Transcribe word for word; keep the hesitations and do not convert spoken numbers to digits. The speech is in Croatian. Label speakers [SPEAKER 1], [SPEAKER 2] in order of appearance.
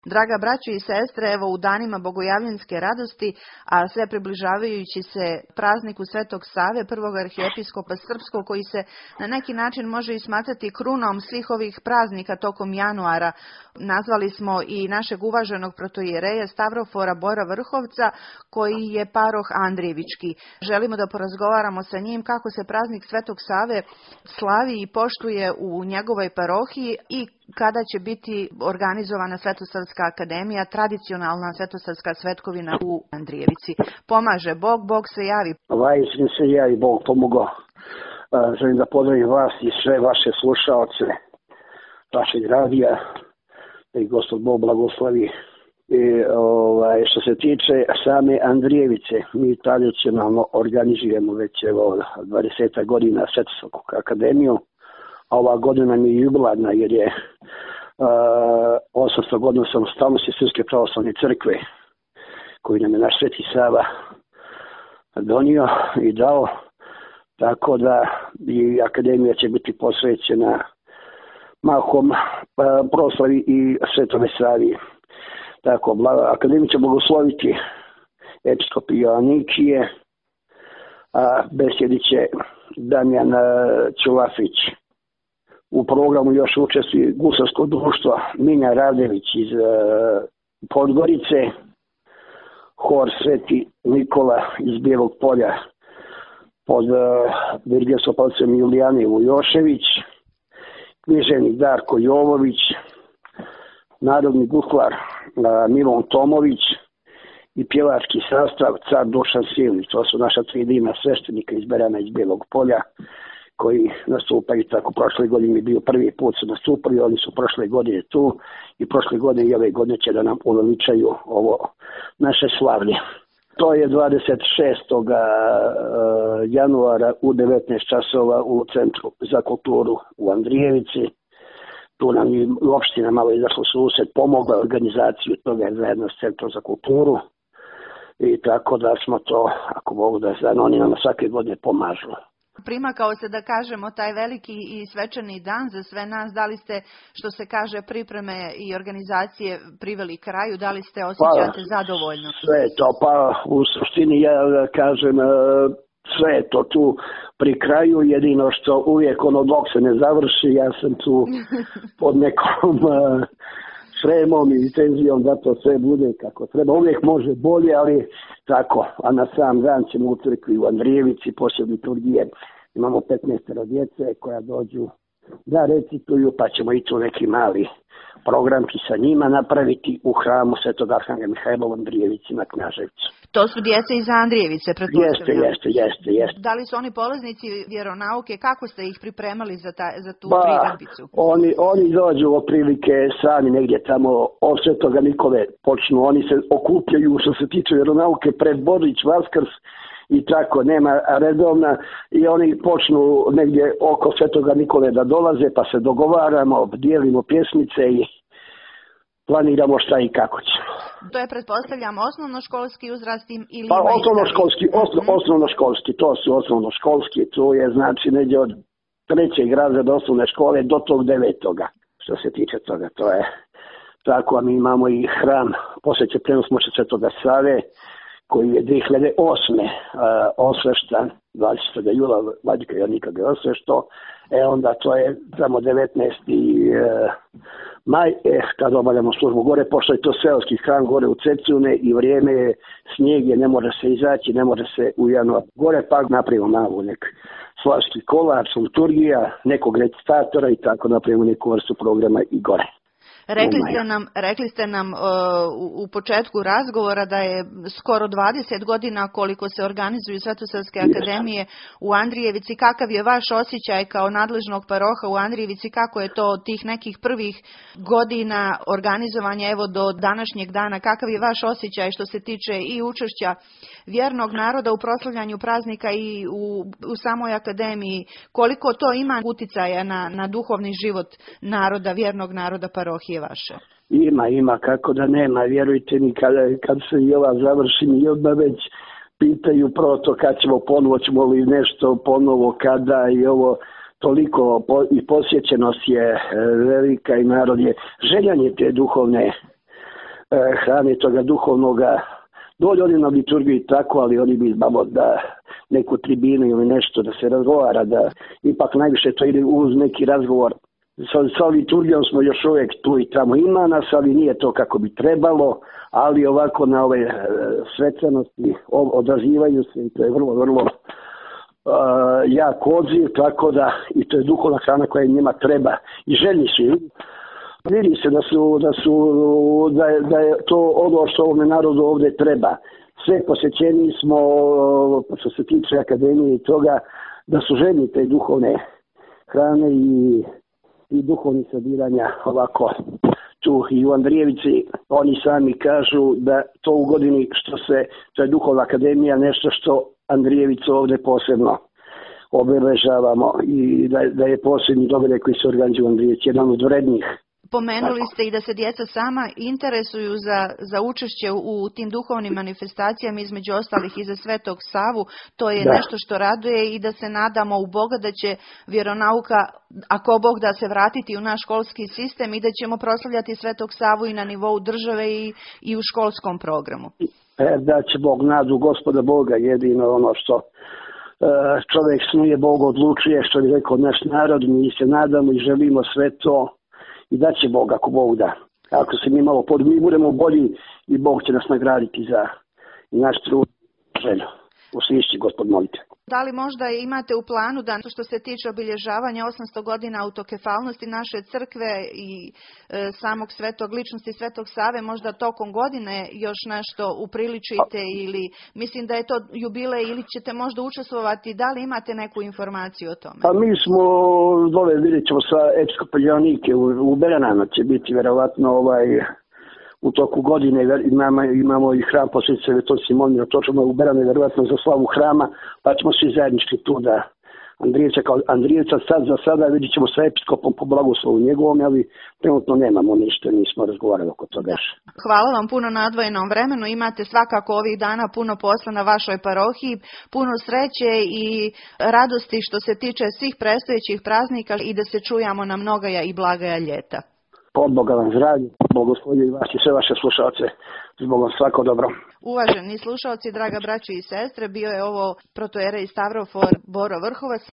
[SPEAKER 1] Draga braćo i sestre, evo u danima bogojavljanske radosti, a sve približavajući se prazniku Svetog Save, prvog arhijepiskopa srpskog, koji se na neki način može i smatrati krunom svih ovih praznika tokom januara, nazvali smo i našeg uvaženog protoijereja Stavrofora Bora Vrhovca, koji je paroh Andrijevički. Želimo da porazgovaramo sa njim kako se praznik Svetog Save slavi i poštuje u njegovoj parohiji i kada će biti organizovana Svetosavska akademija, tradicionalna Svetosavska svetkovina u Andrijevici. Pomaže Bog, Bog se javi.
[SPEAKER 2] Vajskim se javi, Bog pomogao. Želim da pozdravim vas i sve vaše slušaoce, vašeg radija, da ih Gospod Bog blagoslovi. I, ovaj, što se tiče same Andrijevice, mi tradicionalno organizujemo već evo, dvadeset godina Svetosavsku akademiju. A ova godina mi je jubilarna jer je uh, osamsto godina samostalnosti Srpske pravoslavne crkve koju nam je naš Sveti Sava donio i dao. Tako da i akademija će biti posvećena mahom uh, proslavi i Svetome Savi. Tako, akademiju će blagosloviti episkop Joanikije, a besjedit će Damjan Ćulafić. U programu još učestvuje Gusarsko društvo Minja Radević iz uh, Podgorice, hor Sveti Nikola iz Bijelog Polja pod uh, dirigentstvom pastora Julijane Vujošević, književnik Darko Jovović, narodni guslar uh, Milon Tomović i pjevački sastav Car Dušan Silnić. To su naša tri divna sveštenika iz Berana iz Bijelog Polja, koji nastupaju tako. Prošle godine je bio prvi put su nastupali, oni su prošle godine tu i prošle godine i ove godine će da nam uveličaju ovo naše slavlje. To je dvadeset šestog januara u devetnaest časova u Centru za kulturu u Andrijevici. Tu nam je opština malo izašla sused, pomogla organizaciju toga zajedno s Centrom za kulturu i tako da smo to, ako mogu da znam, oni nam svake godine pomažu.
[SPEAKER 1] Primakao se, da kažemo, taj veliki i svečani dan za sve nas. Da li ste, što se kaže, pripreme i organizacije priveli kraju? Da li ste osjećate pa, zadovoljno?
[SPEAKER 2] Sve to, pa u suštini ja kažem, sve je to tu pri kraju, jedino što uvijek ono dok se ne završi, ja sam tu pod nekom šremom i tenzijom da to sve bude kako treba. Uvijek može bolje, ali tako. A na sam dan ćemo u crkvi u Andrijevici, poslije liturgije, imamo petnaest djece koja dođu da recituju, pa ćemo i tu neki mali programki sa njima napraviti u hramu Svetog Arhangela Mihajla u Andrijevici na Knjaževcu.
[SPEAKER 1] To su djeca iz Andrijevice, pretpostavljam.
[SPEAKER 2] Jeste, jeste, jeste, jeste.
[SPEAKER 1] Da li su oni polaznici vjeronauke? Kako ste ih pripremali za, ta, za tu
[SPEAKER 2] ba,
[SPEAKER 1] priredbicu?
[SPEAKER 2] Oni, oni dođu otprilike sami negdje tamo od Svetoga Nikole počnu. Oni se okupljaju što se tiče vjeronauke pred Božić, Vaskrs i tako, nema redovna i oni počnu negdje oko Svetoga Nikole da dolaze, pa se dogovaramo, dijelimo pjesmice i planiramo šta i kako ćemo.
[SPEAKER 1] To je, pretpostavljam, osnovnoškolski uzrast ili...
[SPEAKER 2] Pa osnovnoškolski, osno, mm-hmm. osnovnoškolski, to su osnovnoškolski, to je znači negdje od trećeg razreda osnovne škole do tog devetoga, što se tiče toga, to je tako, a mi imamo i hram, posvećen prenosmoće Svetoga Save, koji je dvije hiljade osme uh, osveštan, dvadesetog jula vladika Joanika ga je osvešto, e onda to je samo devetnaesti Uh, maj, eh, kad obavljamo službu gore, pošto je to seoski hram gore u Cecune i vrijeme je, snijeg je, ne može se izaći, ne može se u januar gore, pa napravimo malu nek slavski kolač, liturgija, nekog recitatora i tako napravimo neku vrstu programa i gore.
[SPEAKER 1] Rekli ste nam, rekli ste nam uh, u, u početku razgovora da je skoro dvadeset godina koliko se organizuju Svetosavske akademije u Andrijevici. Kakav je vaš osjećaj kao nadležnog paroha u Andrijevici? Kako je to od tih nekih prvih godina organizovanja evo do današnjeg dana? Kakav je vaš osjećaj što se tiče i učešća vjernog naroda u proslavljanju praznika i u, u samoj akademiji? Koliko to ima uticaja na, na duhovni život naroda, vjernog naroda parohije vaše?
[SPEAKER 2] Ima, ima, kako da nema, vjerujte mi, kad, kad se i ova završi, mi odmah već pitaju prvo to kad ćemo ponovo, ćemo li nešto ponovo, kada i ovo, toliko po, i posjećenost je velika i narod je željanje te duhovne hrane toga duhovnoga. Dođe oni na liturgiju i tako, ali oni bi imamo da neku tribinu ili nešto da se razgovara, da ipak najviše to ide uz neki razgovor. Sa, sa liturgijom smo još uvijek tu i tamo, ima nas, ali nije to kako bi trebalo, ali ovako na ove e, svečanosti odazivaju se i to je vrlo, vrlo uh, jak odziv, tako da i to je duhovna hrana koja njima treba i željni su. Vidi se da su, da su, da je, da je to ono što ovome narodu ovdje treba. Sve posjećeni smo, što se tiče akademije i toga, da su željni te duhovne hrane i, i duhovnih sabiranja ovako tu i u Andrijevici. Oni sami kažu da to u godini što se, to je duhovna akademija, nešto što Andrijevicu ovdje posebno obeležavamo i da, da je posljednji događaj koji se organizuje u Andrijevici, jedan od vrednijih.
[SPEAKER 1] Pomenuli ste i da se djeca sama interesuju za, za učešće u tim duhovnim manifestacijama, između ostalih i za Svetog Savu. To je da. Nešto što raduje i da se nadamo u Boga da će vjeronauka, ako Bog da se vratiti u naš školski sistem i da ćemo proslavljati Svetog Savu i na nivou države i, i u školskom programu.
[SPEAKER 2] E, da će Bog nadu Gospoda Boga, jedino ono što e, čovjek snuje, Bog odlučuje, što je rekao naš narod, mi se nadamo i želimo sve to. I da će Bog, ako Bog da. Ako se mi malo pod, mi budemo bolji i Bog će nas nagraditi za naš trud želju. Uslišći, Gospod, molite.
[SPEAKER 1] Da li možda imate u planu da što se tiče obilježavanja osamsto godina autokefalnosti naše crkve i e, samog svetog ličnosti Svetog Save, možda tokom godine još nešto upriličite ili mislim da je to jubilej ili ćete možda učestvovati, da li imate neku informaciju o tome?
[SPEAKER 2] Pa mi smo dole, vidjet ćemo sa episkopajanike u, u Beranama će biti vjerovatno ovaj u toku godine imamo, imamo i hram posvete Svetoj Simonije, to ćemo u Berane vjerovatno za slavu hrama, pa ćemo svi zajednički tu da Andrijevca kao Andrijevca sad za sada vidjet ćemo sa episkopom po blagoslovu njegovom, ali trenutno nemamo ništa, nismo razgovarali oko toga.
[SPEAKER 1] Hvala vam puno na odvojenom vremenu, imate svakako ovih dana puno posla na vašoj parohiji, puno sreće i radosti što se tiče svih predstojećih praznika i da se čujamo na mnogaja i blagaja ljeta.
[SPEAKER 2] Od Boga vam zdravlje, blagoslovlje i vas i sve vaše slušalce. Zbog vam svako dobro.
[SPEAKER 1] Uvaženi slušalci, draga braćo i sestre, bio je ovo protoijerej Stavrofor Boro Vrhovac.